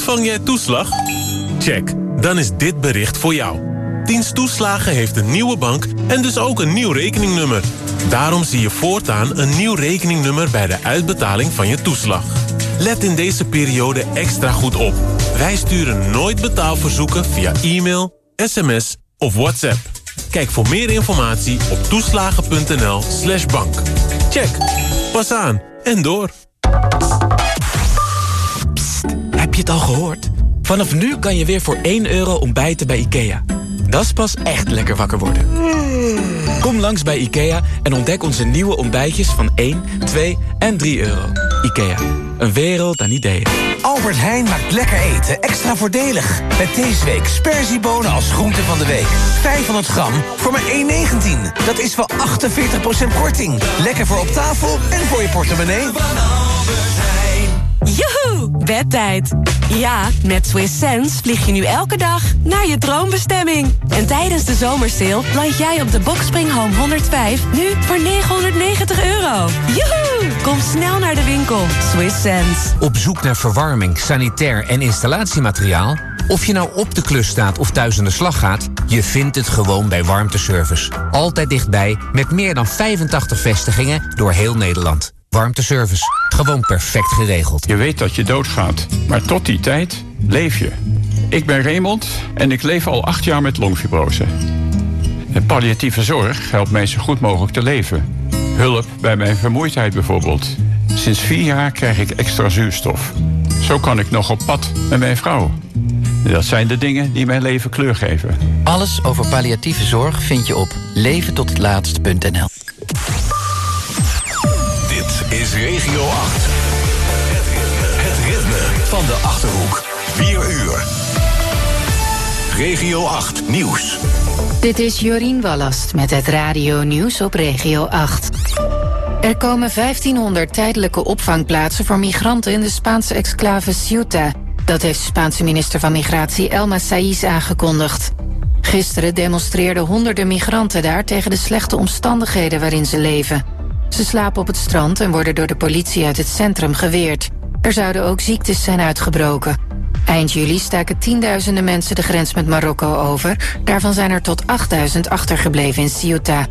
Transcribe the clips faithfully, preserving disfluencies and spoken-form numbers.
Ontvang jij toeslag? Check, dan is dit bericht voor jou. Dienst Toeslagen heeft een nieuwe bank en dus ook een nieuw rekeningnummer. Daarom zie je voortaan een nieuw rekeningnummer bij de uitbetaling van je toeslag. Let in deze periode extra goed op. Wij sturen nooit betaalverzoeken via e-mail, sms of WhatsApp. Kijk voor meer informatie op toeslagen.nl slash bank. Check. Pas aan en door. Psst, heb je het al gehoord? Vanaf nu kan je weer voor één euro ontbijten bij IKEA. Dat is pas echt lekker wakker worden. Kom langs bij IKEA en ontdek onze nieuwe ontbijtjes van één, twee en drie euro. IKEA, een wereld aan ideeën. Albert Heijn maakt lekker eten extra voordelig. Met deze week sperziebonen als groente van de week. vijfhonderd gram voor maar één negentien. Dat is wel achtenveertig procent korting. Lekker voor op tafel en voor je portemonnee. Joehoe, bedtijd. Ja, met Swiss Sense vlieg je nu elke dag naar je droombestemming. En tijdens de zomersale land jij op de Boxspring Home honderdvijf nu voor negenhonderdnegentig euro. Joehoe, kom snel naar de winkel. Swiss Sense. Op zoek naar verwarming, sanitair en installatiemateriaal? Of je nou op de klus staat of thuis aan de slag gaat, je vindt het gewoon bij Warmteservice. Altijd dichtbij, met meer dan vijfentachtig vestigingen door heel Nederland. Warmteservice. Gewoon perfect geregeld. Je weet dat je doodgaat, maar tot die tijd leef je. Ik ben Raymond en ik leef al acht jaar met longfibrose. De palliatieve zorg helpt mij zo goed mogelijk te leven. Hulp bij mijn vermoeidheid bijvoorbeeld. Sinds vier jaar krijg ik extra zuurstof. Zo kan ik nog op pad met mijn vrouw. Dat zijn de dingen die mijn leven kleur geven. Alles over palliatieve zorg vind je op leven tot het laatst punt n l. Dit is Regio acht. Het ritme, het ritme van de Achterhoek. vier uur. Regio acht Nieuws. Dit is Jorien Wallast met het Radio Nieuws op Regio acht. Er komen vijftienhonderd tijdelijke opvangplaatsen voor migranten in de Spaanse exclave Ceuta. Dat heeft de Spaanse minister van Migratie Elma Saïs aangekondigd. Gisteren demonstreerden honderden migranten daar tegen de slechte omstandigheden waarin ze leven. Ze slapen op het strand en worden door de politie uit het centrum geweerd. Er zouden ook ziektes zijn uitgebroken. Eind juli staken tienduizenden mensen de grens met Marokko over. Daarvan zijn er tot achtduizend achtergebleven in Ceuta.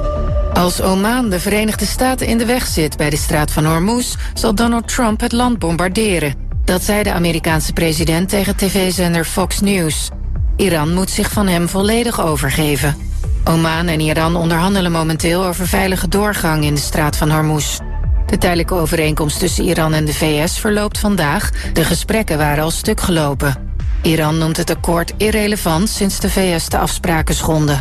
Als Oman de Verenigde Staten in de weg zit bij de straat van Hormuz, zal Donald Trump het land bombarderen. Dat zei de Amerikaanse president tegen tv-zender Fox News. Iran moet zich van hem volledig overgeven. Oman en Iran onderhandelen momenteel over veilige doorgang in de straat van Hormuz. De tijdelijke overeenkomst tussen Iran en de V S verloopt vandaag. De gesprekken waren al stuk gelopen. Iran noemt het akkoord irrelevant sinds de V S de afspraken schonden.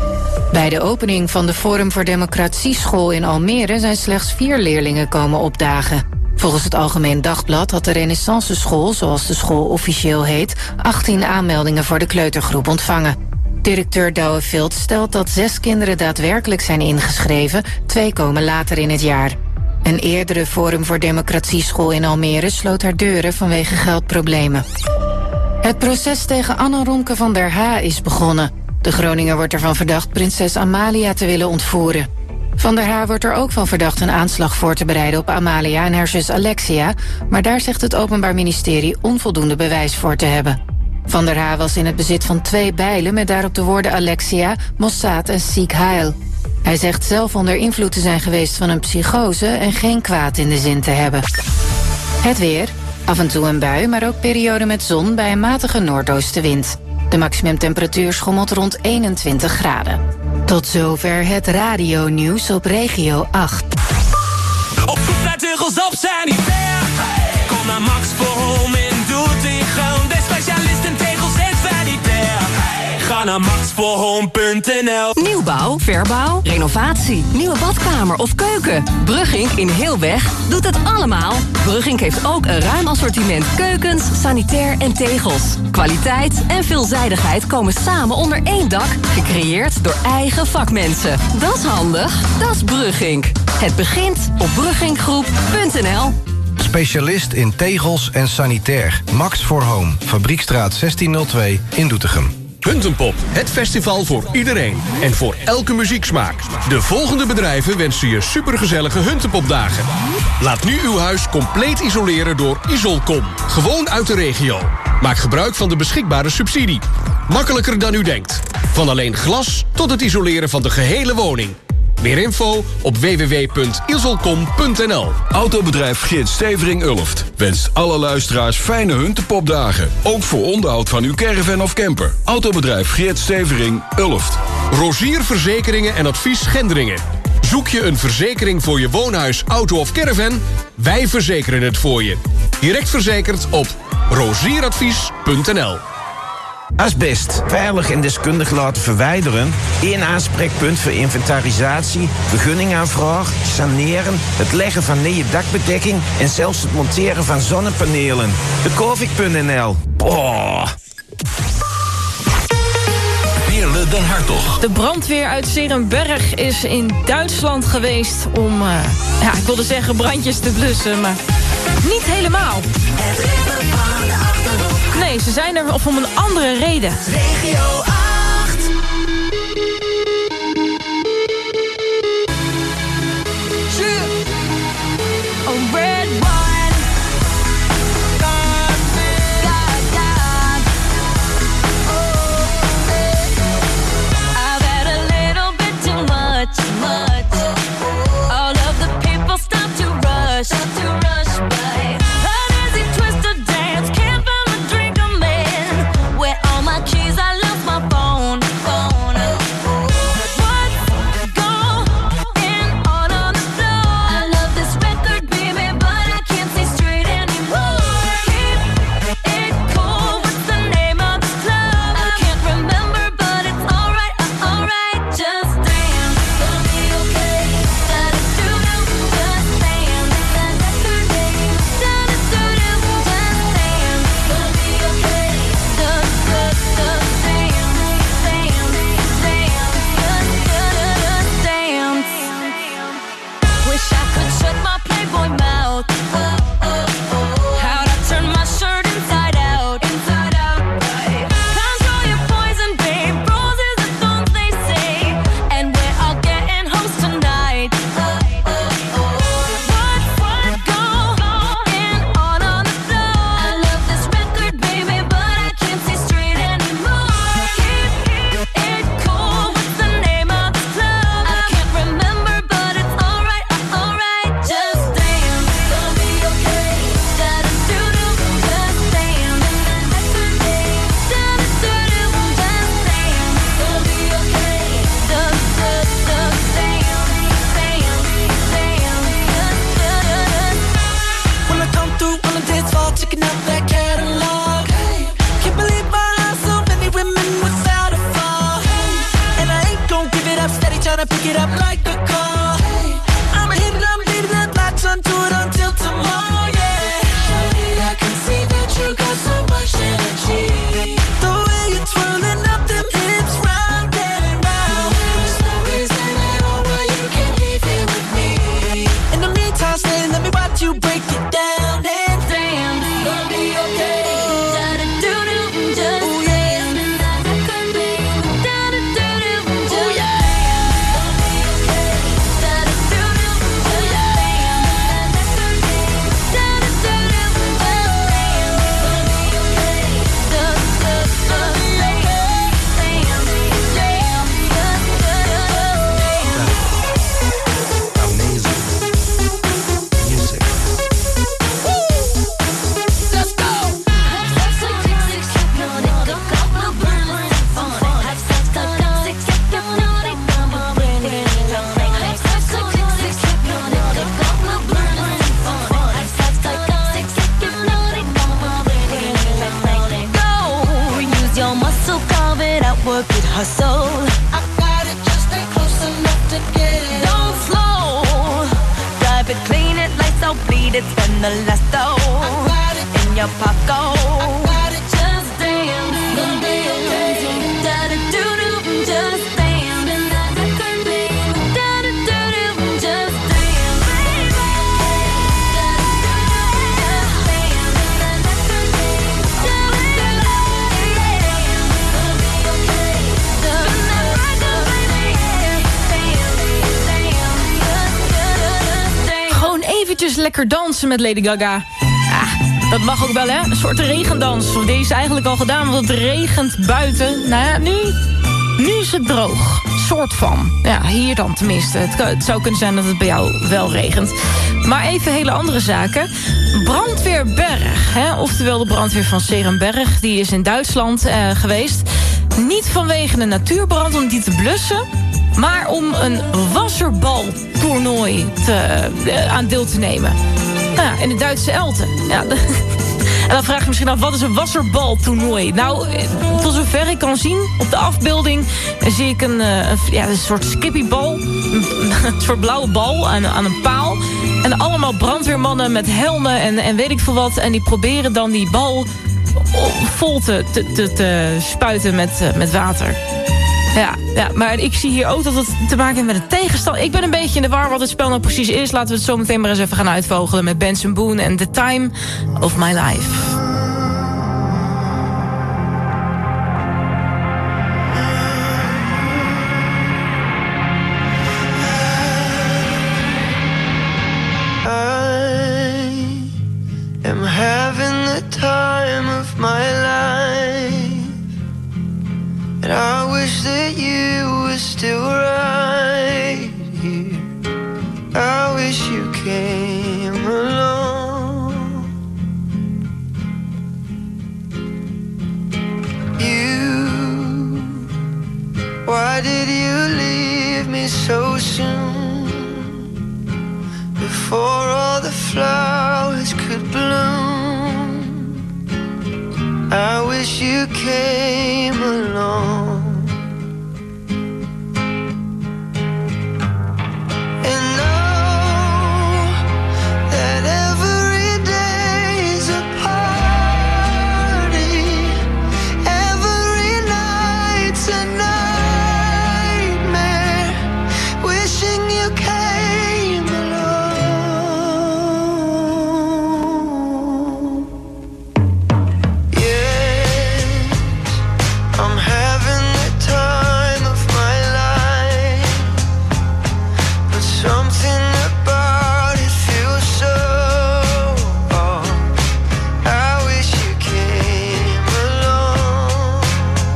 Bij de opening van de Forum voor Democratie School in Almere zijn slechts vier leerlingen komen opdagen. Volgens het Algemeen Dagblad had de Renaissance School, zoals de school officieel heet, achttien aanmeldingen voor de kleutergroep ontvangen. Directeur Douwevild stelt dat zes kinderen daadwerkelijk zijn ingeschreven, twee komen later in het jaar. Een eerdere Forum voor Democratie School in Almere sloot haar deuren vanwege geldproblemen. Het proces tegen Anne Romke van der H is begonnen. De Groninger wordt ervan verdacht prinses Amalia te willen ontvoeren. Van der H wordt er ook van verdacht een aanslag voor te bereiden op Amalia en haar zus Alexia, maar daar zegt het Openbaar Ministerie onvoldoende bewijs voor te hebben. Van der H was in het bezit van twee bijlen met daarop de woorden Alexia, Mossad en Sieg Heil. Hij zegt zelf onder invloed te zijn geweest van een psychose en geen kwaad in de zin te hebben. Het weer. Af en toe een bui, maar ook periode met zon bij een matige noordoostenwind. De maximumtemperatuur schommelt rond eenentwintig graden. Tot zover het radio-nieuws op Regio acht. Op zoek naar teugels op sanitair. Kom naar Max voor Home in Doetinchem. De specialist in tegels en sanitair. Ga naar max voor home punt n l. Nieuwbouw, verbouw, renovatie, nieuwe badkamer of keuken. Bruggink in Heelweg doet het allemaal. Bruggink heeft ook een ruim assortiment keukens, sanitair en tegels. Kwaliteit en veelzijdigheid komen samen onder één dak. Gecreëerd door eigen vakmensen. Dat is handig, dat is Bruggink. Het begint op brugginkgroep punt n l. Specialist in tegels en sanitair. Max voor Home, Fabriekstraat zestienhonderd twee in Doetinchem. Huntenpop, het festival voor iedereen en voor elke muzieksmaak. De volgende bedrijven wensen je supergezellige Huntenpopdagen. Laat nu uw huis compleet isoleren door Isolcom. Gewoon uit de regio. Maak gebruik van de beschikbare subsidie. Makkelijker dan u denkt. Van alleen glas tot het isoleren van de gehele woning. Meer info op w w w punt ilselcom punt n l. Autobedrijf Geert Stevering Ulft wenst alle luisteraars fijne Huntepopdagen. Ook voor onderhoud van uw caravan of camper. Autobedrijf Geert Stevering Ulft. Rozier Verzekeringen en Advies Gendringen. Zoek je een verzekering voor je woonhuis, auto of caravan? Wij verzekeren het voor je. Direct verzekerd op rozieradvies punt n l. Asbest, veilig en deskundig laten verwijderen. Eén aanspreekpunt voor inventarisatie, vergunningaanvraag, saneren, het leggen van nieuwe dakbedekking en zelfs het monteren van zonnepanelen. De Kovik punt n l. Boah. Veerle Den Hartog. De brandweer uit 's-Heerenberg is in Duitsland geweest om, uh, ja, ik wilde zeggen brandjes te blussen, maar niet helemaal. Nee, ze zijn er of om een andere reden. Regio acht. Oh, red wine. God, God, God. Oh, I've had a little bit too much, much. All of the people stop to rush, stop to rush by. Uneasy twisted dance, can't find my drink I'm in. Where all my keys, I lost my phone, phone. What's going on on the floor? I love this record, baby, but I can't see straight anymore. Keep it cool, what's the name of the club? I can't remember, but it's alright, uh, alright. Just dance, gonna be okay. Da-da-doo-doo, just dance. That's her name. Da-da-doo-doo, just dance, gonna be okay. Just, just, just dance, dance, dance, just, just dance. Wish I could shut my Playboy mouth. How'd I turn my shirt inside out? Inside out, right? Control your poison, babe. Roses are thorns, they say. And we're all getting host tonight. What's what going on on the floor? I love this record, baby, but I can't see straight anymore. Keep it cool. What's the name of the club? I can't remember, but it's alright, uh, alright. Just dance, gonna be okay. Da-da-doo-doo, just dance. That's her name. Da-da-doo-doo, just dance, gonna be okay. Just, just, just dance, dance, dance, just, just. When I come through on the dance floor, checking out that catalog. Can't believe my eyes, so many women without a flaw. And I ain't gon' give it up, steady tryna pick it up like a call. I'ma hit it, I'ma leave it up, latch onto it until tomorrow, yeah. Shawty, I can see that you got so much energy. The way you're twirling up them hips round and round. There's no reason at all why you can't leave here with me. In the meantime, stay, let me watch you break it down and dance. Gonna be okay. Da-da-doo-doo, just dance. Da-da-doo-doo, just dance. Gonna be okay. Da-da-doo-doo, just dance. Da-da-doo-doo, just dance. Gonna be okay. Just, just, just dance. Dance, dance, just, just dance. Music. Let's go. Go, use your muscle, carve it out, work it, hustle. I got it, just stay close enough to get it. Don't slow, drive it, clean it, lights out, bleed it, spend the last dough Got it, in your pocket. got it, Just dance, gonna be okay. Da-da-doo-doo, just dance. Da-da-doo-doo, just dance, baby. Gewoon eventjes lekker dansen met Lady Gaga. Ah, Dat mag ook wel, hè? Een soort regendans. Die is eigenlijk al gedaan, want het regent buiten. Nou ja, nu, nu is het droog. Soort van. Ja, hier dan tenminste. Het, kan, het zou kunnen zijn dat het bij jou wel regent. Maar even hele andere zaken. Brandweerberg, hè? Oftewel de brandweer van 's-Heerenberg. Die is in Duitsland uh, geweest. Niet vanwege een natuurbrand om die te blussen, maar om een wasserbaltoernooi te, uh, aan deel te nemen. Nou ja, in de Duitse Elten. Ja, de, en dan vraag je misschien af, wat is een wasserbaltoernooi? Nou, tot zover ik kan zien, op de afbeelding zie ik een, uh, een, ja, een soort skippybal. Een, een soort blauwe bal aan, aan een paal. En allemaal brandweermannen met helmen en, en weet ik veel wat. En die proberen dan die bal vol te, te, te, te spuiten met, uh, met water. Ja, ja, maar ik zie hier ook dat het te maken heeft met een tegenstand. Ik ben een beetje in de war wat het spel nou precies is. Laten we het zo meteen maar eens even gaan uitvogelen met Benson Boone en The Time of My Life. I'm having the time of my life, and I wish that you were still right here. I wish you came along. You, why did you leave me so soon? Before all the flowers could bloom, I wish you came along. And know that every day is a party, every night's a nightmare, wishing you came along. Yes, I'm having the time of my life, but something about it feels so off. I wish you came along.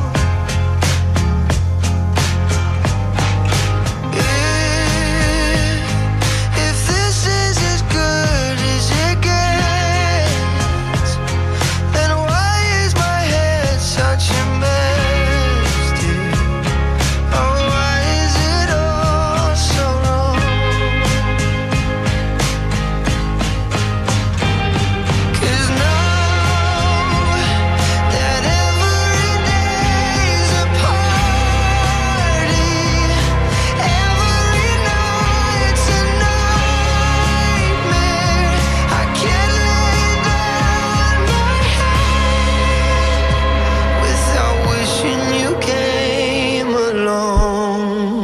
If, if this is as good as it gets, then why is my head such a mess, dear? Oh, why is it all so wrong? 'Cause now that every day's a party, every night's a nightmare, I can't lay down my head without wishing you came along.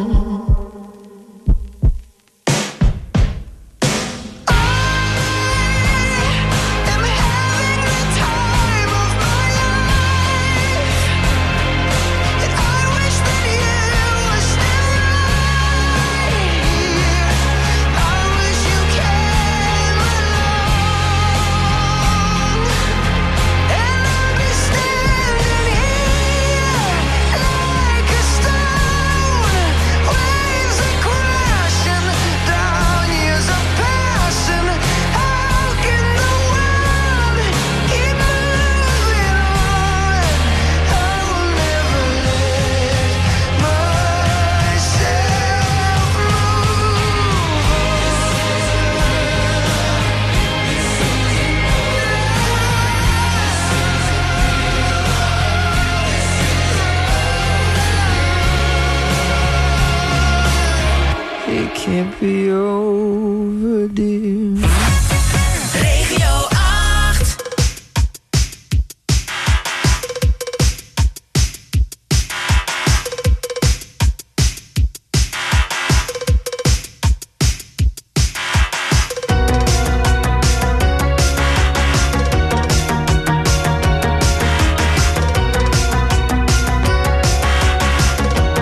I'm having the time of my life, and I wish that you were still right here. I wish you came along, and I'd be standing here like a stone. Waves are crashing down, years are passing. How can the world keep moving on? I will never let myself move on. It can't be over, dear. Regio acht.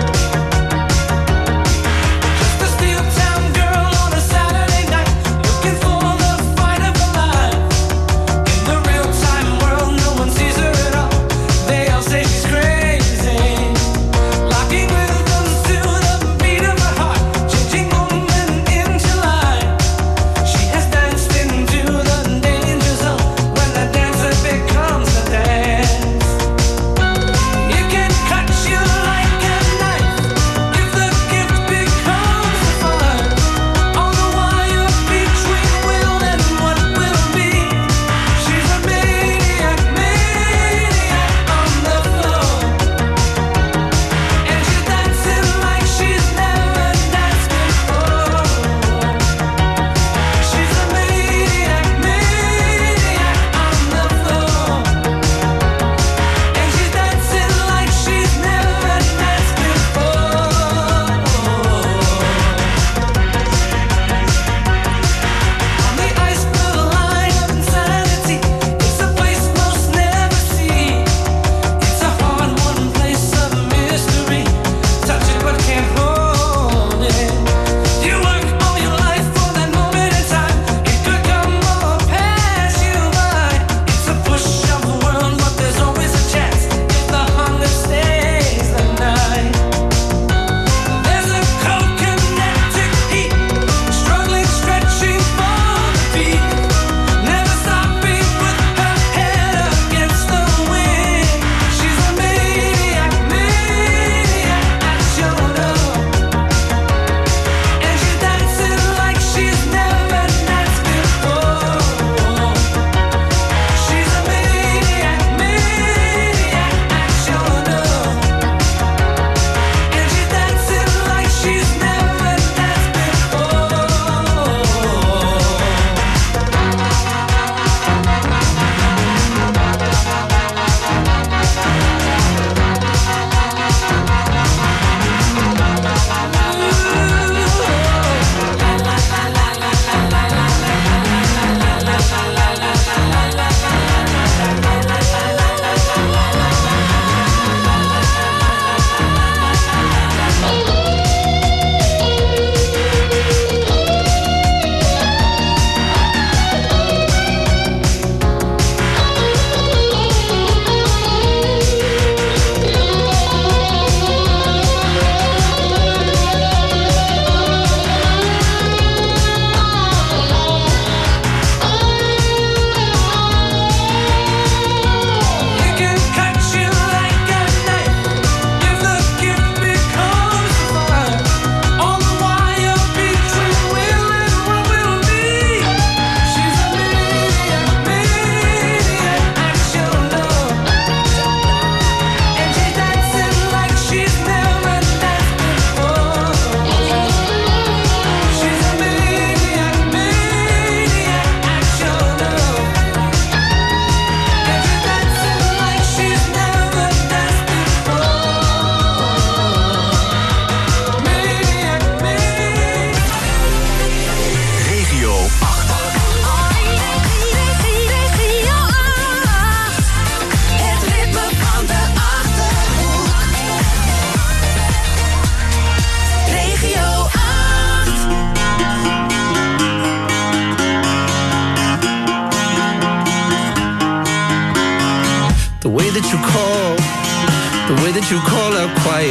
Just a steel town girl on a Saturday night, looking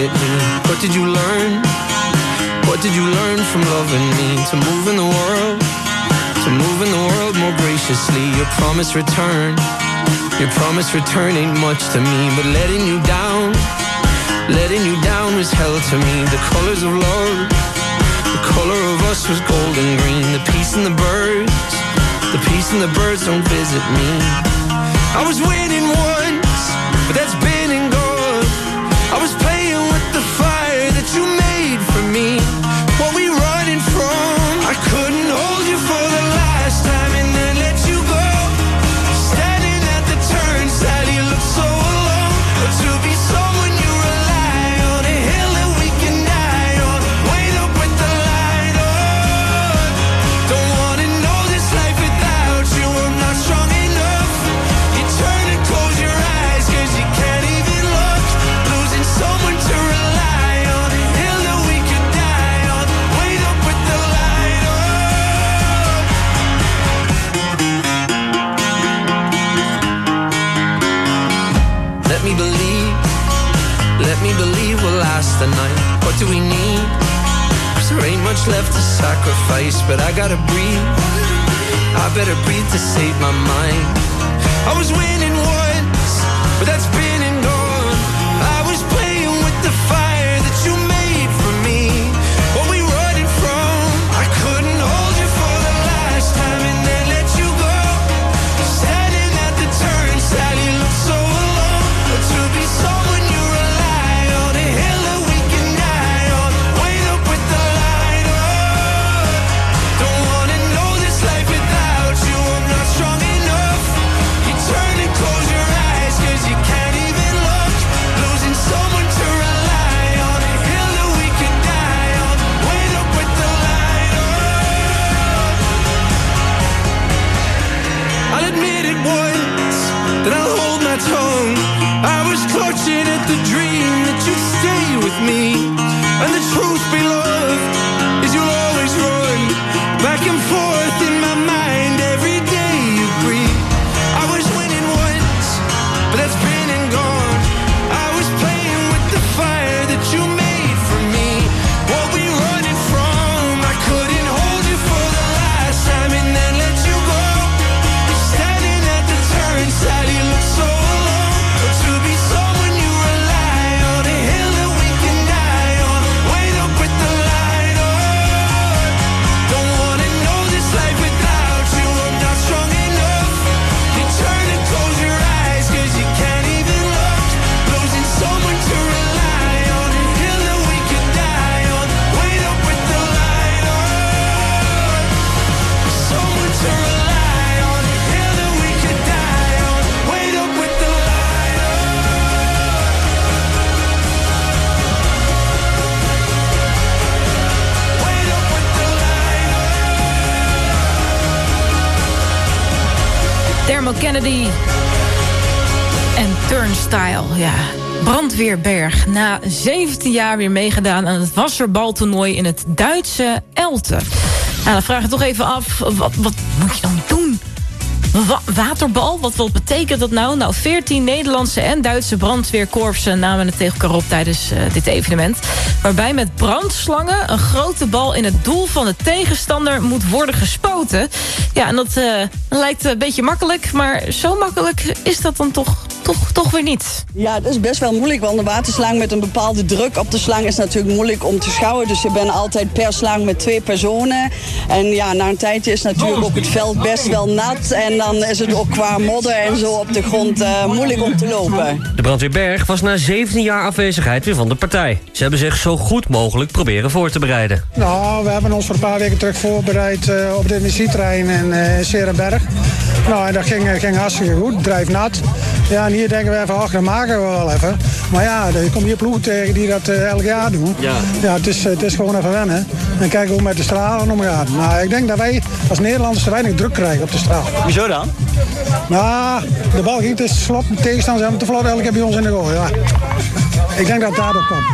hit me. What did you learn? What did you learn from loving me? To move in the world, to move in the world more graciously. Your promise return, your promise return ain't much to me, but letting you down, letting you down was hell to me. The colors of love, the color of us was gold and green. The peace and the birds, the peace and the birds don't visit me. I was winning once, but that's been and gone. I was playing with the fire that you made for me. What we running from? I couldn't hold you for the last time and then let you go. Standing at the turnstile, you look so alone. But to be someone you rely on, a hill that we can die on. Wait up with the light on. Don't wanna know this life without you. I'm not strong enough. You turn and close your eyes, cause you can't even look. Losing someone to rely on, a hill that we could die on. Wait up with the light on. Let me believe, let me believe we'll last the night. What do we need? 'Cause there ain't much left to sacrifice, but I gotta breathe. I better breathe to save my mind. I was winning once, but that's been and gone. I was playing with the fire that you made for me. What we running from? I couldn't hold you for the last time and then let you go. Standing at the turnstile, you look so alone. But to be someone you rely on, a hill that we can die on. Wait up with the light on. Don't wanna know this life without you. I'm not strong enough. You turn and close your eyes, cause you can't even look. Losing someone to rely on, a hill that we could die on. Wait up with the light on. I'll admit it once, then I'll hold my tongue. I was clutching at the dream that you'd stay with me. And the truth, beloved, is you'll always run back and forth in my mind every day you breathe. I was winning once, but that's been and gone. I was playing with the fire that you made for me. What we running from? I couldn't hold you for the last time and then let you go. Standing at the turnstile, you look so alone. But to be someone you rely on, a hill that we can die on. Wait up with the light on. Don't wanna know this life without you. I'm not strong enough. You turn and close your eyes, cause you can't even look. Losing someone to rely on, a hill that we could die on. Wait up with the light on. Someone to rely on, a hill that we could die on. Wait up with the light on. Wait up with the light on. Dermot Kennedy en Turnstile, ja. Brandweerberg. Na zeventien jaar weer meegedaan aan het wasserbaltoernooi in het Duitse Elten. Nou, dan vraag ik toch even af, wat, wat moet je dan doen? Wa- waterbal, wat, wat betekent dat nou? Nou, veertien Nederlandse en Duitse brandweerkorpsen namen het tegen elkaar op tijdens uh, dit evenement. Waarbij met brandslangen een grote bal in het doel van de tegenstander moet worden gespoten. Ja, en dat uh, lijkt een beetje makkelijk, maar zo makkelijk is dat dan toch, toch, toch weer niet. Ja, dat is best wel moeilijk, want een waterslang met een bepaalde druk op de slang is natuurlijk moeilijk om te schouwen. Dus je bent altijd per slang met twee personen. En ja, na een tijdje is natuurlijk ook het veld best wel nat. En dan is het ook qua modder en zo op de grond uh, moeilijk om te lopen. De brandweerberg was na zeventien jaar afwezigheid weer van de partij. Ze hebben zich zo goed mogelijk proberen voor te bereiden. Nou, we hebben ons voor een paar weken terug voorbereid uh, op het energietrein in uh, Serenberg. Nou, en dat ging, uh, ging hartstikke goed. Drijf nat. Ja, en hier denken we even, ach, dat maken we wel even. Maar ja, je komt hier ploegen tegen die dat uh, elk jaar doen. Ja, ja het, is, het is gewoon even wennen. En kijken hoe we met de stralen omgaan. Nou, ik denk dat wij als Nederlanders te weinig druk krijgen op de straal. Hoezo dan? Nou, de bal ging te slot. De tegenstanders hebben te vlot elke keer bij ons in de goal. Ja. Ik denk dat het daardoor kwam.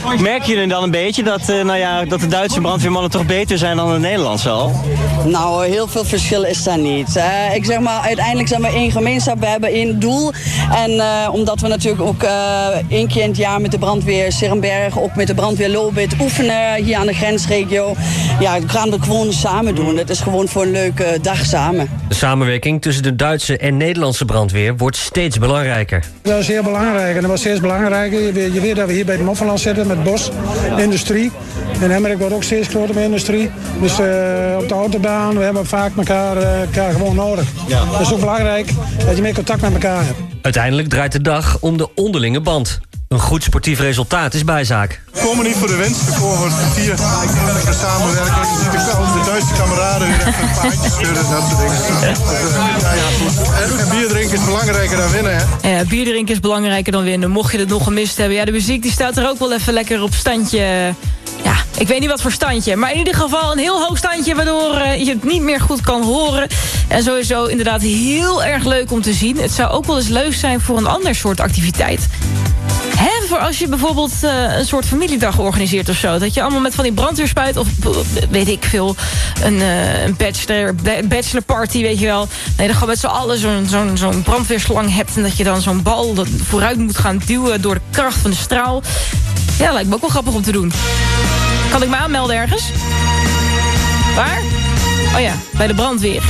Merken jullie dan een beetje dat, uh, nou ja, dat de Duitse brandweermannen toch beter zijn dan de Nederlandse al? Nou, heel veel verschil is daar niet. Uh, ik zeg maar, uiteindelijk zijn we één gemeenschap, we hebben één doel. En uh, omdat we natuurlijk ook uh, één keer in het jaar met de brandweer Serenberg, ook met de brandweer Lobit oefenen hier aan de grensregio. Ja, dat gaan we gewoon samen doen. Het is gewoon voor een leuke dag samen. De samenwerking tussen de Duitse en Nederlandse brandweer wordt steeds belangrijker. Dat is heel belangrijk en dat was steeds belangrijker. Je weet, je weet dat we hier bij het Moffelland zitten met bos, industrie. En Emmerich wordt ook steeds groter met industrie. Dus uh, op de autobaan, we hebben vaak elkaar, uh, elkaar gewoon nodig. Ja. Dat is ook belangrijk dat je meer contact met elkaar hebt. Uiteindelijk draait de dag om de onderlinge band. Een goed sportief resultaat is bijzaak. We komen niet voor de winst, we komen voor het kwartier. We samenwerken, je ziet de Duitse kameraden weer even een paardje schudden, dat soort dingen. Ja, ja, goed. En bier drinken is belangrijker dan winnen, hè? Ja, bier drinken is belangrijker dan winnen. Mocht je het nog gemist hebben. Ja, de muziek die staat er ook wel even lekker op standje. Ja, ik weet niet wat voor standje. Maar in ieder geval een heel hoog standje, waardoor uh, je het niet meer goed kan horen. En sowieso inderdaad heel erg leuk om te zien. Het zou ook wel eens leuk zijn voor een ander soort activiteit. Hè, voor als je bijvoorbeeld uh, een soort familiedag organiseert of zo. Dat je allemaal met van die brandweerspuit of weet ik veel, een, uh, een bachelor, bachelorparty, weet je wel. Nee, dan gewoon met z'n allen zo'n zo'n zo'n brandweerslang hebt. En dat je dan zo'n bal dat vooruit moet gaan duwen door de kracht van de straal. Ja, lijkt me ook wel grappig om te doen. Kan ik me aanmelden ergens? Waar? Oh ja, bij de brandweer.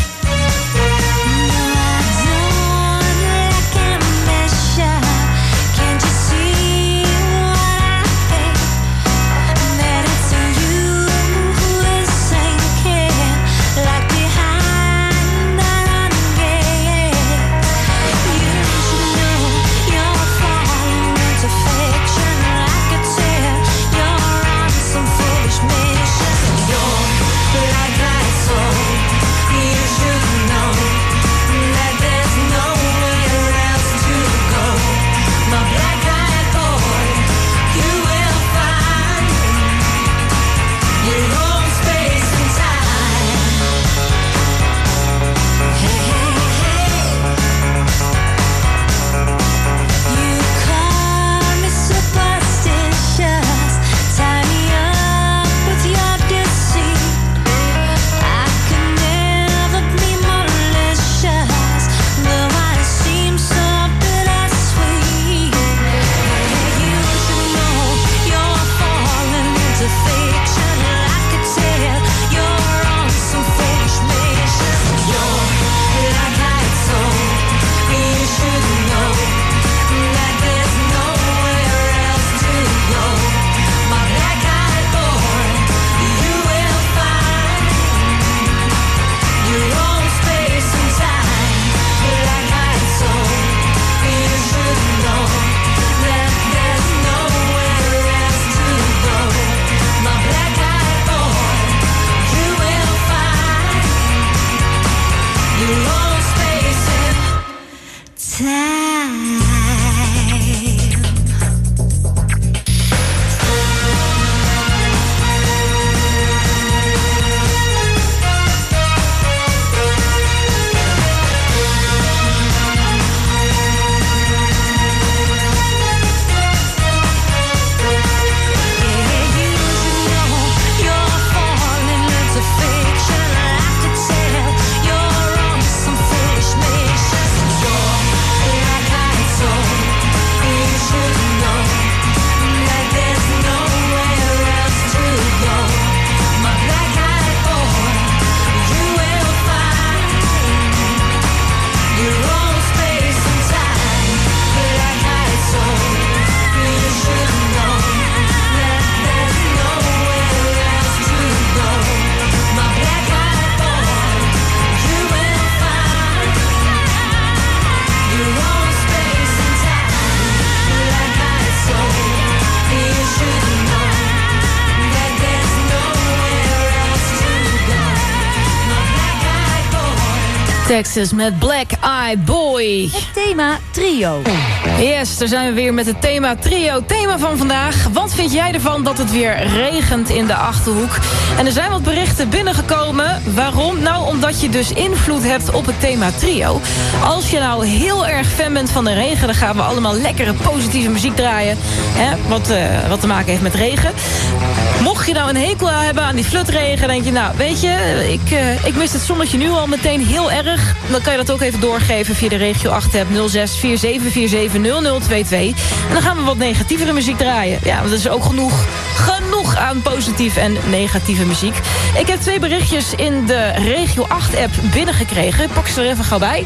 Texas met Black I Boy. Het thema trio. Yes, daar zijn we weer met het thema trio. Thema van vandaag. Wat vind jij ervan dat het weer regent in de Achterhoek? En er zijn wat berichten binnengekomen. Waarom? Nou, omdat je dus invloed hebt op het thema trio. Als je nou heel erg fan bent van de regen, dan gaan we allemaal lekkere positieve muziek draaien. Hè? Wat, uh, wat te maken heeft met regen. Mocht je nou een hekel hebben aan die flutregen, denk je, nou, weet je, ik, uh, ik mis het zonnetje nu al meteen heel erg. Dan kan je dat ook even doorgeven via de Regio acht app nul zes vier zeven vier zeven nul nul twee twee. En dan gaan we wat negatievere muziek draaien. Ja, want er is ook genoeg, genoeg aan positieve en negatieve muziek. Ik heb twee berichtjes in de Regio acht app binnengekregen. Ik pak ze er even gauw bij.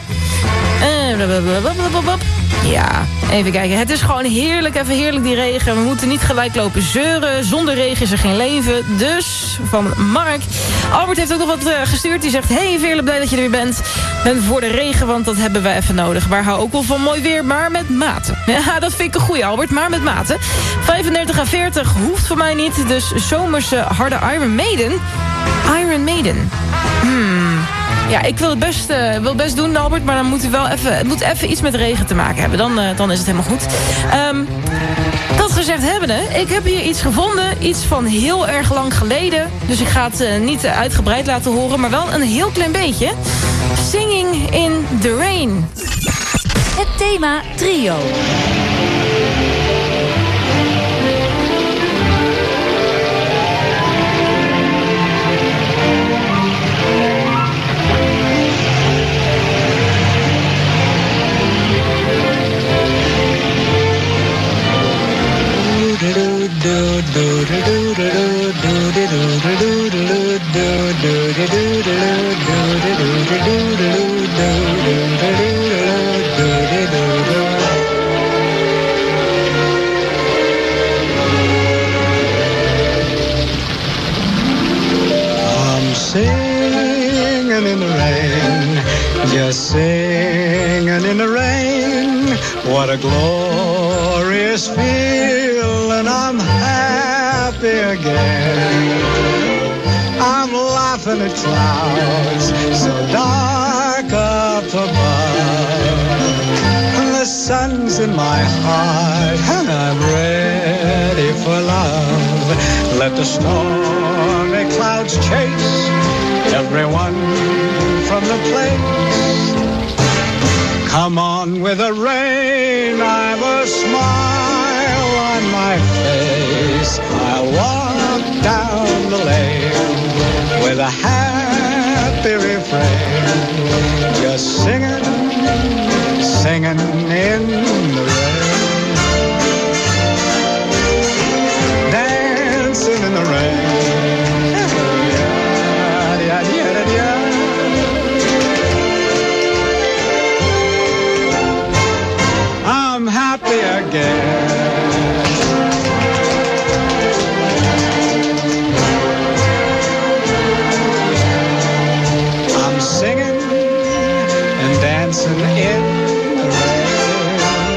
Ja, even kijken. Het is gewoon heerlijk, even heerlijk die regen. We moeten niet gelijk lopen zeuren. Zonder regen is er geen leven. Dus, van Mark. Albert heeft ook nog wat uh, gestuurd. Die zegt, hey Veerle, blij dat je er weer bent. Ben voor de regen, want dat hebben we even nodig. Maar hou ook wel van mooi weer, maar met mate. Ja, dat vind ik een goeie, Albert, maar met mate. vijfendertig à veertig hoeft voor mij niet. Dus zomerse harde Iron Maiden. Iron Maiden. Hmm... Ja, ik wil het best, uh, wil het best doen, Albert, maar dan moet, wel even, het moet even iets met regen te maken hebben. Dan, uh, dan is het helemaal goed. Um, dat gezegd hebbende, ik heb hier iets gevonden. Iets van heel erg lang geleden. Dus ik ga het uh, niet uitgebreid laten horen, maar wel een heel klein beetje. Singing in the Rain. Het thema trio. I'm singing in the rain, just singing in the rain. What a glorious feeling, I'm happy again. I'm laughing at clouds so dark up above. The sun's in my heart and I'm ready for love. Let the stormy clouds chase everyone from the place. Come on with the rain, I've a smile on my face. I'll walk down the lane with a happy refrain, just singing, singing in the rain, dancing in the rain. I'm happy again. I'm singing and dancing in the rain.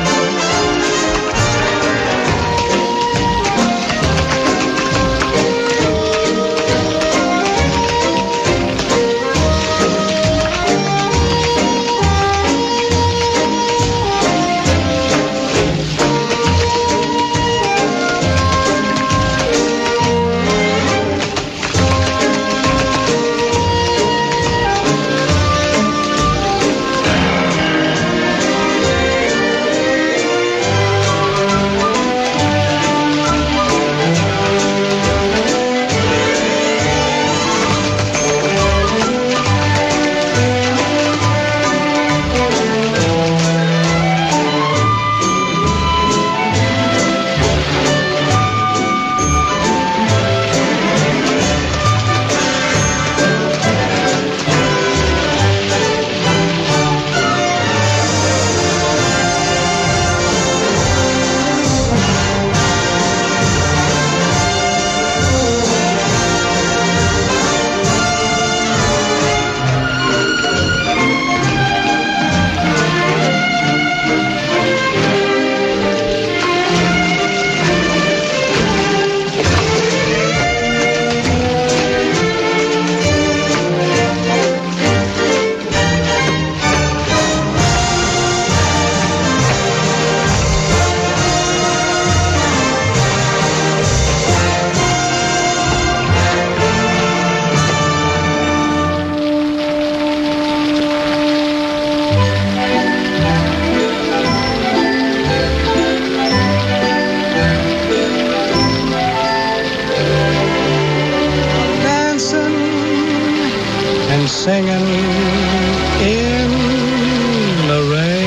singing in the rain.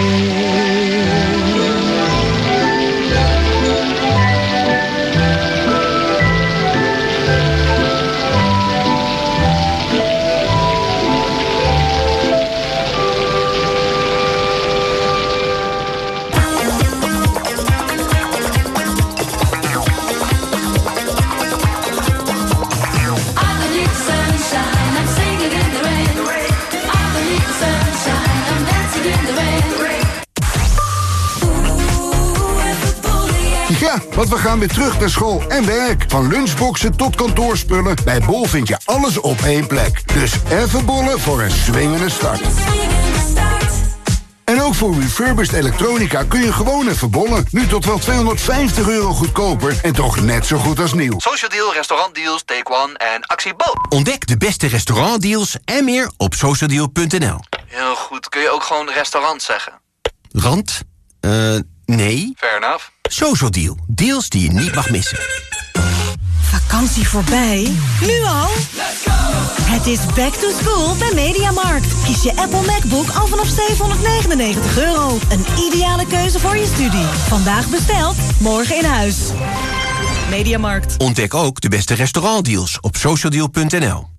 Ja, want we gaan weer terug naar school en werk. Van lunchboxen tot kantoorspullen. Bij Bol vind je alles op één plek. Dus even bollen voor een swingende start. En ook voor refurbished elektronica kun je gewoon even bollen. Nu tot wel tweehonderdvijftig euro goedkoper en toch net zo goed als nieuw. Social Deal, restaurantdeals, Take One en Actie Bo. Ontdek de beste restaurantdeals en meer op socialdeal punt n l. Heel goed, kun je ook gewoon restaurant zeggen? Rand? Eh, uh, nee. Fair enough. Social Deal. Deals die je niet mag missen. Vakantie voorbij? Nu al? Let's go! Het is back to school bij Mediamarkt. Kies je Apple MacBook al vanaf zevenhonderdnegenennegentig euro. Een ideale keuze voor je studie. Vandaag besteld, morgen in huis. Mediamarkt. Ontdek ook de beste restaurantdeals op socialdeal punt n l.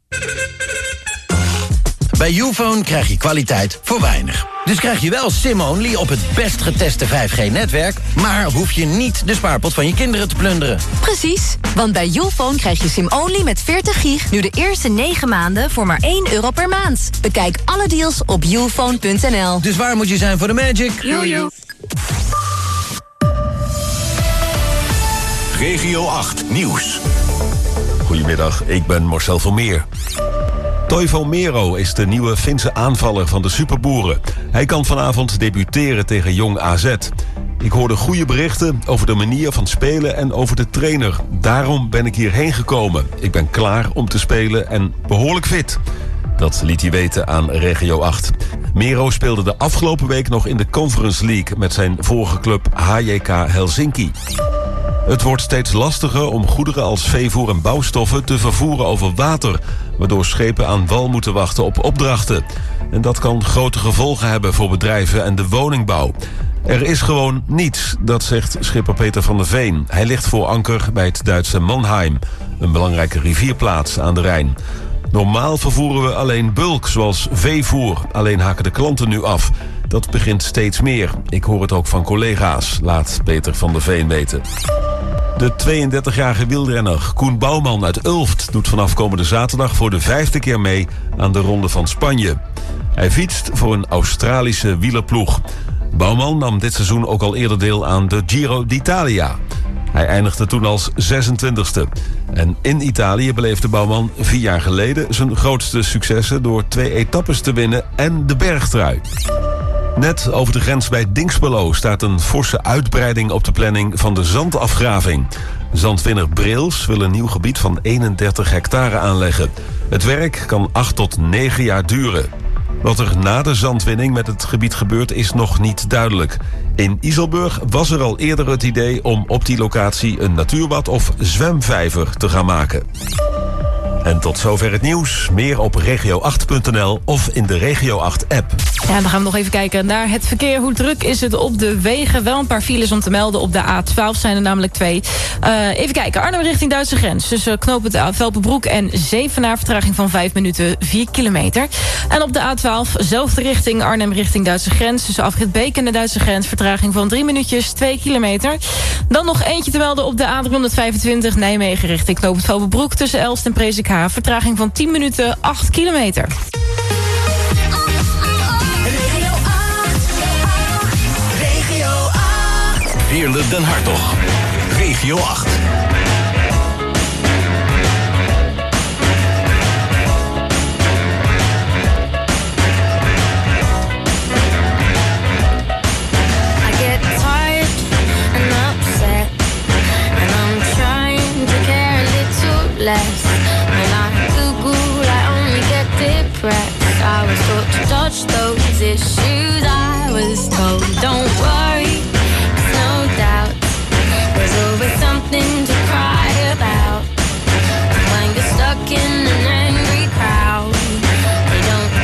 Bij Youfone krijg je kwaliteit voor weinig. Dus krijg je wel SIM-only op het best geteste vijf G-netwerk... maar hoef je niet de spaarpot van je kinderen te plunderen. Precies, want bij Youfone krijg je SIM-only met veertig gig... nu de eerste negen maanden voor maar één euro per maand. Bekijk alle deals op youfone punt n l. Dus waar moet je zijn voor de magic? Jojo. Regio acht Nieuws. Goedemiddag, ik ben Marcel van Meer. Toivo Mero is de nieuwe Finse aanvaller van de Superboeren. Hij kan vanavond debuteren tegen Jong A Z. Ik hoorde goede berichten over de manier van spelen en over de trainer. Daarom ben ik hierheen gekomen. Ik ben klaar om te spelen en behoorlijk fit. Dat liet hij weten aan Regio acht. Mero speelde de afgelopen week nog in de Conference League... met zijn vorige club H J K Helsinki. Het wordt steeds lastiger om goederen als veevoer en bouwstoffen te vervoeren over water, waardoor schepen aan wal moeten wachten op opdrachten. En dat kan grote gevolgen hebben voor bedrijven en de woningbouw. Er is gewoon niets, dat zegt schipper Peter van der Veen. Hij ligt voor anker bij het Duitse Mannheim, een belangrijke rivierplaats aan de Rijn. Normaal vervoeren we alleen bulk, zoals veevoer. Alleen haken de klanten nu af. Dat begint steeds meer. Ik hoor het ook van collega's, laat Peter van der Veen weten. De tweeëndertigjarige wielrenner Koen Bouwman uit Ulft doet vanaf komende zaterdag voor de vijfde keer mee aan de Ronde van Spanje. Hij fietst voor een Australische wielerploeg. Bouwman nam dit seizoen ook al eerder deel aan de Giro d'Italia. Hij eindigde toen als zesentwintigste. En in Italië beleefde Bouwman vier jaar geleden zijn grootste successen door twee etappes te winnen en de bergtrui. Net over de grens bij Dinxperlo staat een forse uitbreiding op de planning van de zandafgraving. Zandwinner Breels wil een nieuw gebied van eenendertig hectare aanleggen. Het werk kan acht tot negen jaar duren. Wat er na de zandwinning met het gebied gebeurt is nog niet duidelijk. In Iselburg was er al eerder het idee om op die locatie een natuurbad of zwemvijver te gaan maken. En tot zover het nieuws. Meer op regio acht punt n l of in de Regio acht app. Ja, dan gaan we nog even kijken naar het verkeer. Hoe druk is het op de wegen? Wel een paar files om te melden. Op de A twaalf zijn er namelijk twee. Uh, even kijken. Arnhem richting Duitse grens. Tussen knooppunt Velpenbroek en Zevenaar. Vertraging van vijf minuten, vier kilometer. En op de A twaalf, zelfde richting Arnhem richting Duitse grens. Tussen afrit Beek en de Duitse grens. Vertraging van drie minuutjes, twee kilometer. Dan nog eentje te melden op de A driehonderdvijfentwintig. Nijmegen richting knooppunt Velpenbroek. Tussen Elst en Prezik. Vertraging van tien minuten, acht kilometer. Regio acht. Veerle Den Hartog. Regio acht. I get tired and upset, and I'm trying to care a little less. Depressed. I was taught to dodge those issues. I was told, don't worry, there's no doubt. There's always something to cry about. When you're stuck in an angry crowd, they don't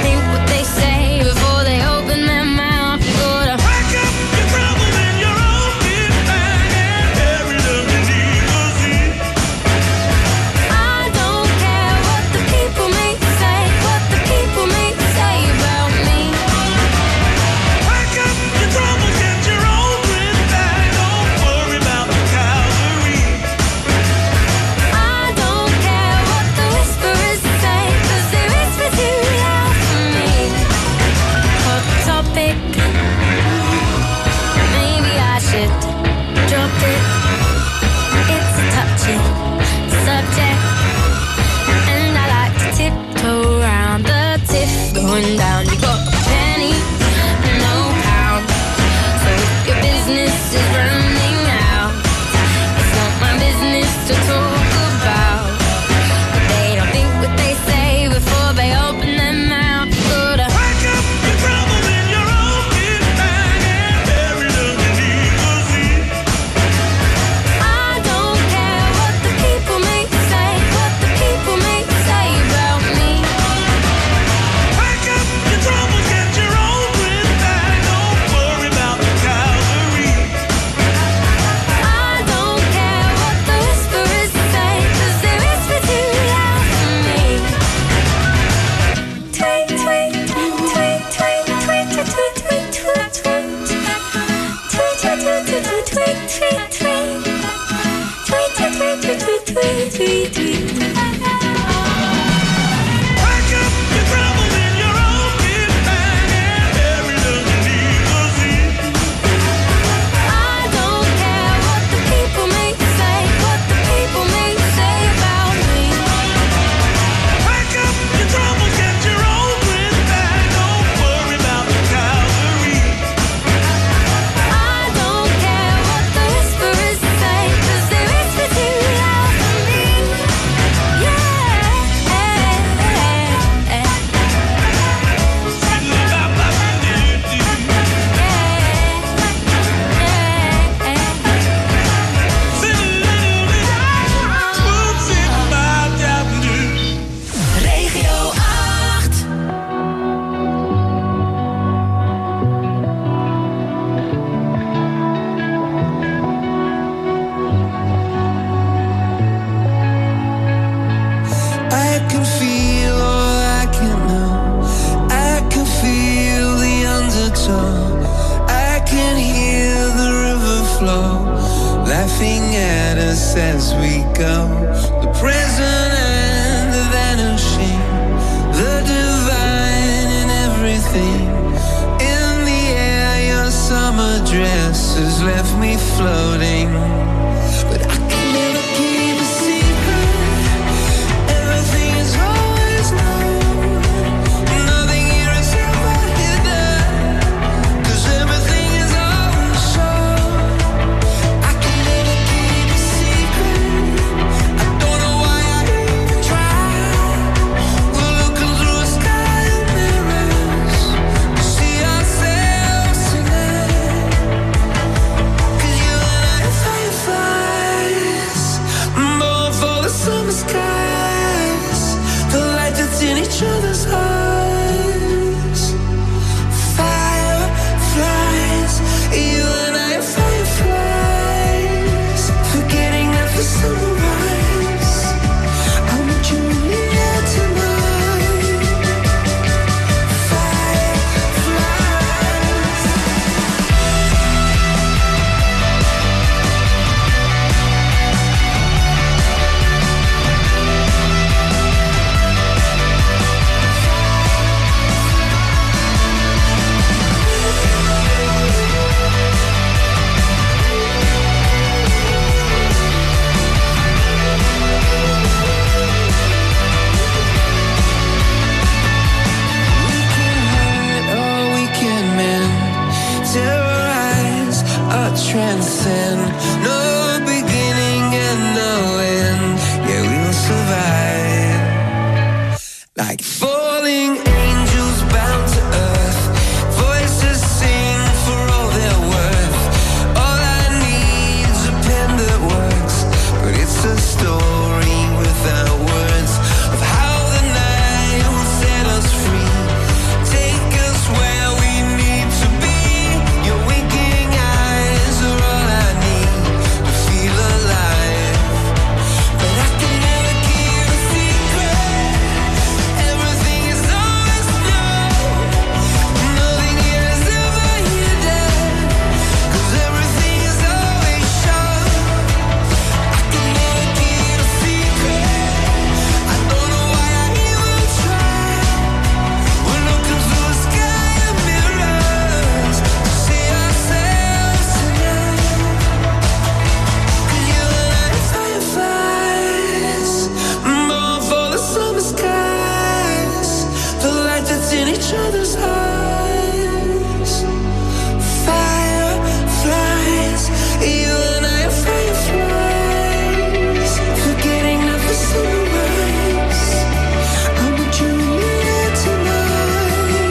laughing at us as we go. The present and the vanishing, the divine in everything. In the air, your summer dress has left me floating. But I can never keep a secret. Everything is always known. Nothing here is ever hidden. 'Cause everything is always shown. I can never keep a secret. I don't know why I even try. We're looking through a sky of mirrors to see ourselves tonight. 'Cause you and I are fireflies, born for the summer skies, the light that's in each other's eyes. Fireflies, you and I are fireflies, forgetting that the sunrise. I want you here tonight. Fireflies. Or we can mend, terrorize or transcend. No beginning and no end. Yeah, we'll survive. Like falling angels bound to earth. Voices sing for all their worth. All I need is a pen that works. But it's a story without words of how the night will set us free. Take us where we need to be. Your winking eyes are all I need to feel alive. But I can never keep a secret. Everything is always known. Nothing here is ever hidden. 'Cause everything is always shown. I can never keep a secret. I don't know why I even try. We're looking through a sky of mirrors to see ourselves tonight. 'Cause you and I are fireflies, born for the summer skies, the light that's in each other's eyes. Fireflies, you and I are fireflies, forgetting that the sunrise. I want you here tonight.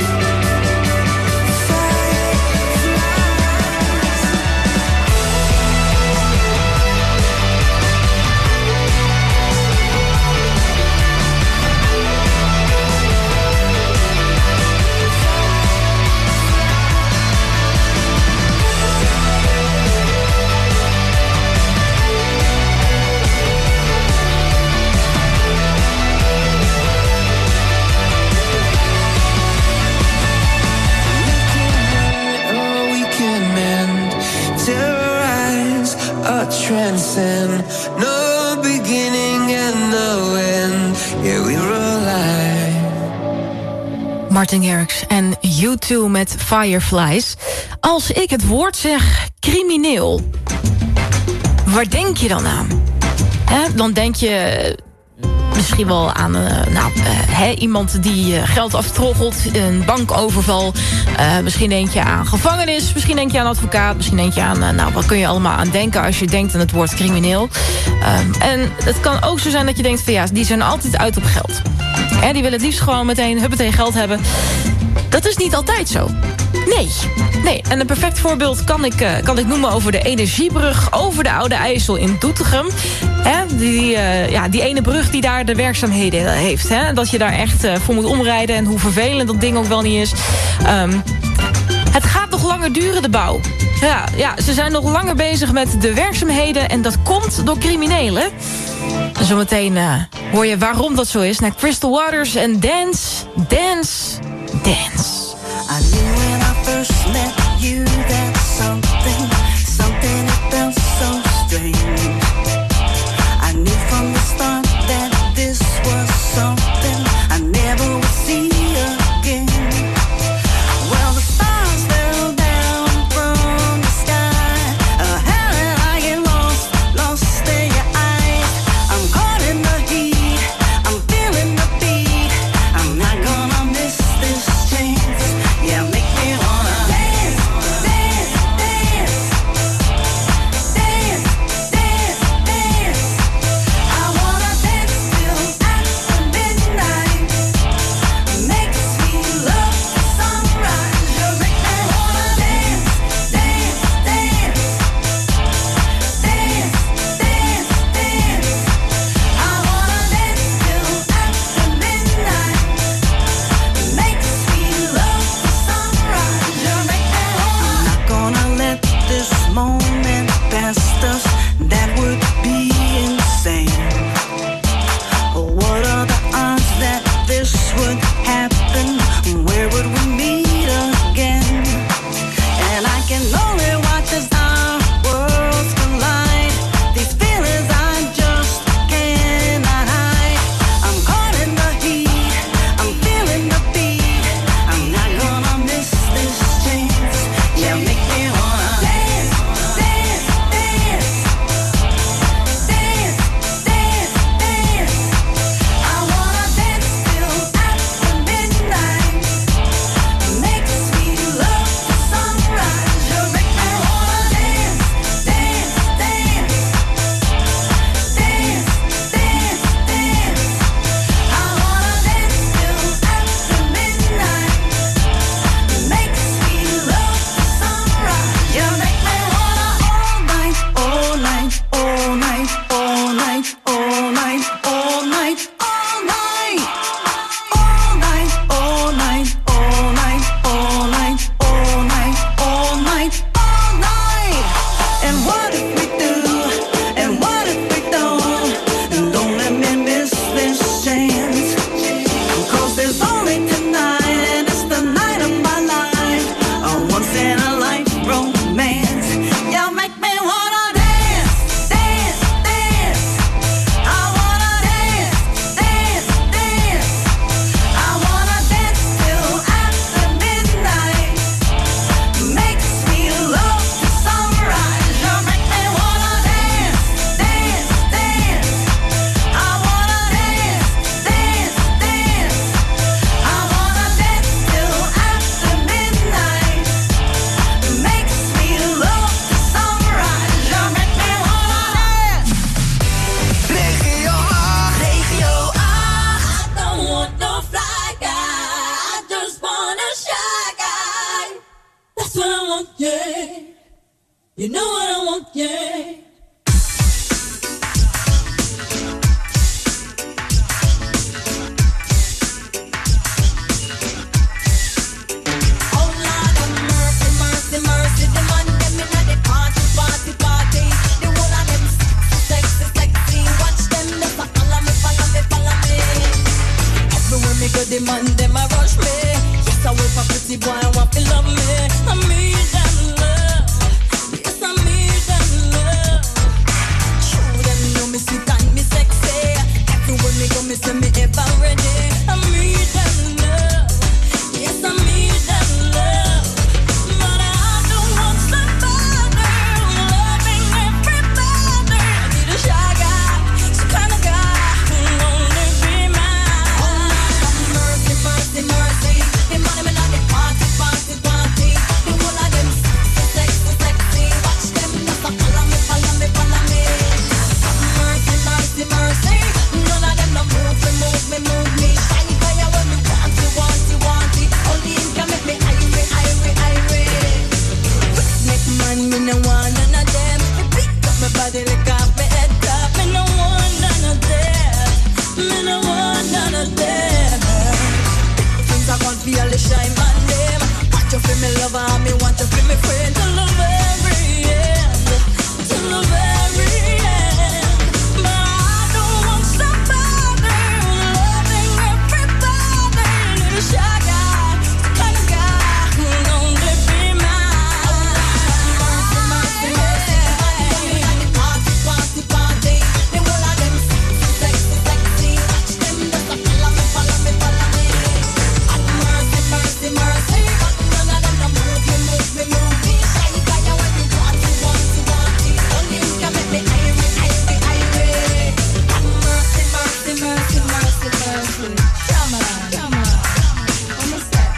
Or we can mend, terrorize or transcend. No beginning and no end. Yeah, we're alive. Martin Garrix en U twee met Fireflies. Als ik het woord zeg crimineel, waar denk je dan aan? Hè, dan denk je misschien wel aan uh, nou, uh, hè, iemand die uh, geld aftroggelt, een bankoverval. Uh, misschien denk je aan gevangenis, misschien denk je aan advocaat, misschien denk je aan, uh, nou, wat kun je allemaal aan denken als je denkt aan het woord crimineel. Um, en het kan ook zo zijn dat je denkt van ja, die zijn altijd uit op geld. Hè, die willen het liefst gewoon meteen huppatee geld hebben. Dat is niet altijd zo. Nee, nee. En een perfect voorbeeld kan ik, uh, kan ik noemen over de Energiebrug over de Oude IJssel in Doetinchem. Hè, die, uh, ja, die ene brug die daar de werkzaamheden heeft. Hè, dat je daar echt uh, voor moet omrijden en hoe vervelend dat ding ook wel niet is. Um, het gaat nog langer duren, de bouw. Ja, ja, ze zijn nog langer bezig met de werkzaamheden en dat komt door criminelen. Zometeen uh, hoor je waarom dat zo is. Naar Crystal Waters en Dance, Dance, Dance. I knew when I first met you that something, something that felt so strange. You know what I want, yeah. The man, them a rush me. Yes, I wait for pretty boy, I want to love me. I need them love. Yes, I need them love. True, them know me sweet and me sexy. Everywhere me go, me say me ever ready. I need them love. Yes, I need them love. But I don't want somebody loving everybody. I need a shy guy, some kind of guy who only be mine. Mercy, mercy, mercy. The money me not the party, party, party. The whole of them so sexy, sexy. Watch them just a follow me, follow me, follow me. Mercy, mercy, mercy. None of them no move me, move me, move me. Shine fire when me want you, want you, want it. Only him can make me irate, irate, irate. Make man, me no want none of them. Me pick up my body, lick off me head top. Me no want none of them. Me no want none of them. Things I want feel the shine man them. Want you feel me lover, and me want you feel me friend. Till the very end, till the very end. But I don't want somebody loving everybody. Need a shy guy, the kind of guy who only be mine. Mercy, mercy, mercy. Party, party, party. The whole of them sexy, sexy, sexy. Watch them just a follow me, follow me, follow me. Mercy, mercy, mercy. None of them no move me, move me, move me. Shine fire when you want it, want it, want it. Only you can make me irate, irate, irate. Mercy, mercy, mercy, mercy, mercy. Come on, come on. On the set.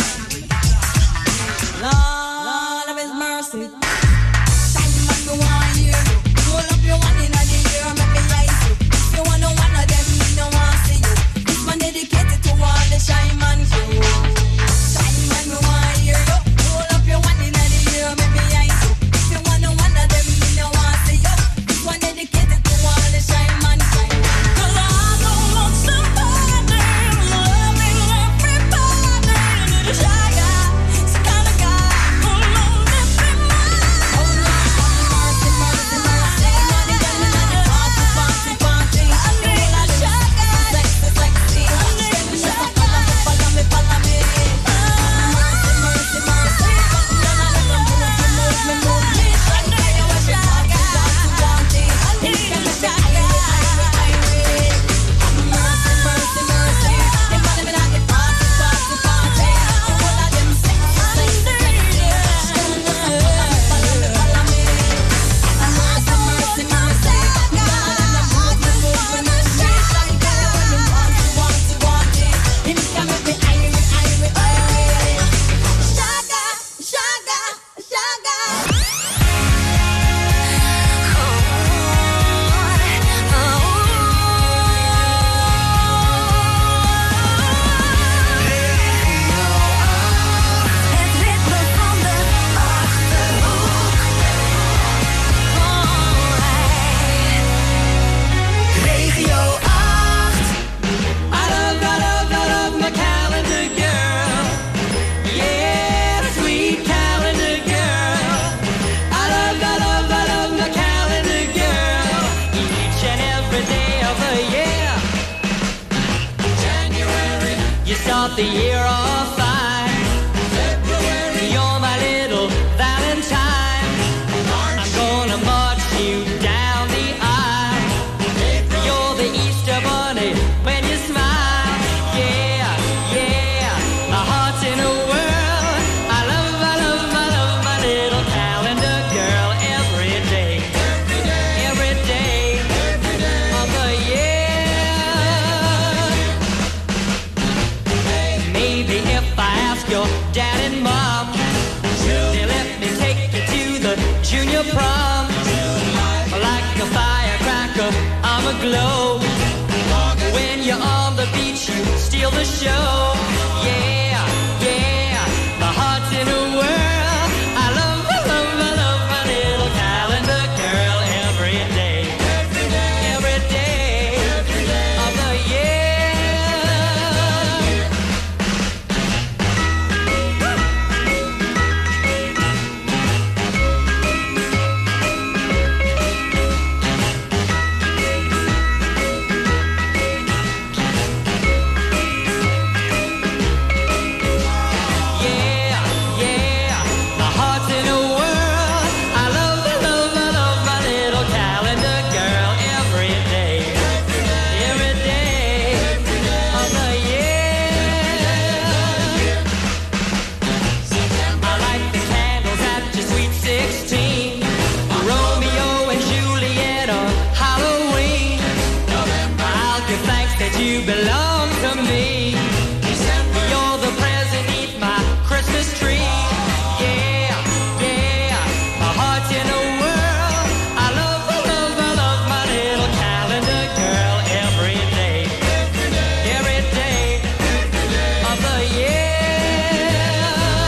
Lord of His mercy. Shine man, me want hear you. Hold up your one in the ear, make me eyes you. If you want no one of them, me no want see you. This one dedicated to all the shy man crew. Shine man, me want hear you. Hold up your one in the ear, make me eyes you. If you want no one of them, me no want see you. This one dedicated to all the shy man crew. 'Cause I don't want somebody loving everybody. Need a shy guy, some kind of guy who only be mine. Oh Lord, mercy, mercy, mercy. Money got me on the party, party, party. I need a shy guy, sexy, sexy. Watch them just a follow me, follow me, follow me. Mercy, mercy, mercy. None of them no move me, move me, move me. Shine fire when you want it, want it, want it. Only you can make me irate, irate, irate. Mercy, mercy, mercy. The money me not the party, party, party. The whole of them sexy, sexy, sexy. Watch them just a follow me, follow me, follow me. Mercy, mercy, mercy. None of them no move me, move me, move me. Shine fire when you want it, want it, want it. Him can make me irate, irate, irate. Shaga, shaga, shaga. Regio acht. I love, I love, I love my calendar girl. Yeah, sweet calendar girl. I love, I love, I love my calendar girl. Each and every day of the year. January, you start the year off fine. February, you're my little Valentine. I'm gonna march you down the aisle. You're the Easter bunny when you smile. Yeah, yeah, my heart's in a whirl. I love, I love, I love my little calendar girl. Every day, every day of the year. Maybe if I ask your dad and mom, they'll let me take you to the junior prom. Like a firecracker, I'm a glow. When you're on the beach, you steal the show. Yeah, yeah, my heart's in a whirl. I love, I love, I love my little you belong to me. You're the present beneath my Christmas tree. Yeah, yeah, my heart's in a whirl. I love, I love, I love my little calendar girl. Every day, every day of the year.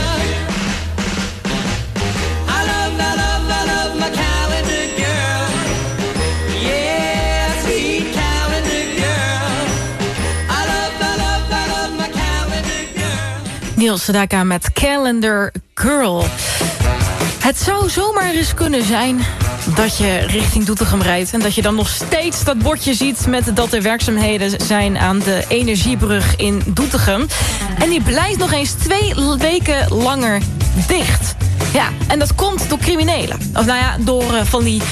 I love, I love, I love my calendar girl. Yeah, sweet calendar girl. I love, I love, I love my calendar girl. Niels Sedaka met Calendar Girl. Het zou zomaar eens kunnen zijn dat je richting Doetinchem rijdt... en dat je dan nog steeds dat bordje ziet met dat er werkzaamheden zijn aan de Energiebrug in Doetinchem. En die blijft nog eens twee weken langer dicht. Ja, en dat komt door criminelen. Of nou ja, door uh, van die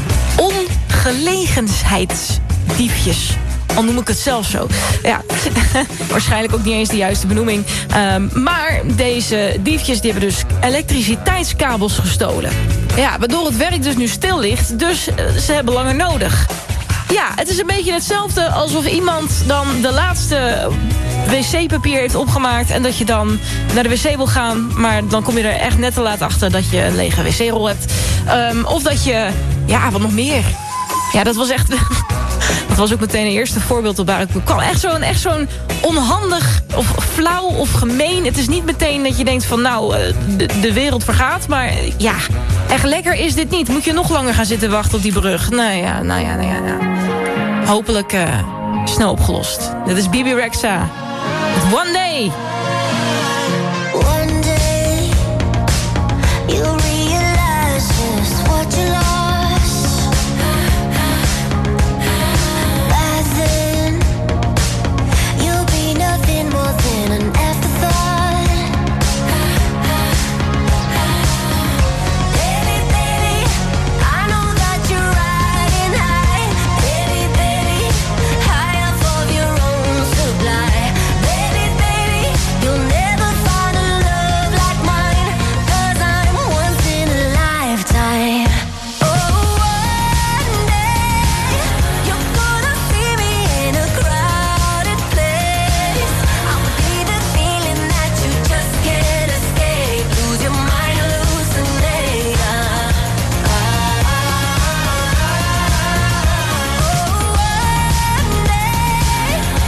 ongelegenheidsdiefjes. Al noem ik het zelf zo. Ja, waarschijnlijk ook niet eens de juiste benoeming. Um, maar deze diefjes die hebben dus elektriciteitskabels gestolen. Ja, waardoor het werk dus nu stil ligt. Dus uh, ze hebben langer nodig. Ja, het is een beetje hetzelfde alsof iemand dan de laatste wc-papier heeft opgemaakt... en dat je dan naar de wc wil gaan... maar dan kom je er echt net te laat achter dat je een lege wc-rol hebt. Um, of dat je... Ja, wat nog meer? Ja, dat was echt... Dat was ook meteen een eerste voorbeeld op waar ik kwam. Echt zo'n echt zo'n onhandig of flauw of gemeen. Het is niet meteen dat je denkt van nou, de, de wereld vergaat. Maar ja, echt lekker is dit niet. Moet je nog langer gaan zitten wachten op die brug? Nou ja, nou ja, nou ja. Nou. Hopelijk uh, snel opgelost. Dit is Bibi Rexha. One Day.